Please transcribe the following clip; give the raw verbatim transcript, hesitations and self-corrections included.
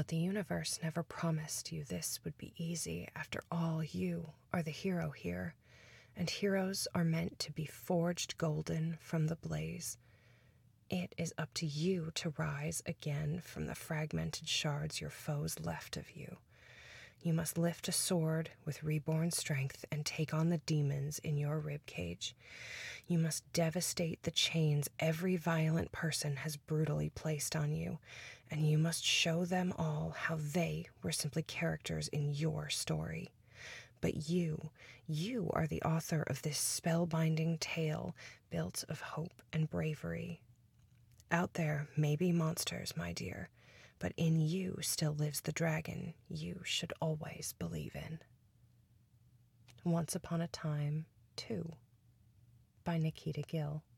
But the universe never promised you this would be easy. After all, you are the hero here, and heroes are meant to be forged golden from the blaze. It is up to you to rise again from the fragmented shards your foes left of you. You must lift a sword with reborn strength and take on the demons in your ribcage. You must devastate the chains every violent person has brutally placed on you, and you must show them all how they were simply characters in your story. But you, you are the author of this spellbinding tale built of hope and bravery. Out there may be monsters, my dear, but in you still lives the dragon you should always believe in. Once Upon a Time, two, by Nikita Gill.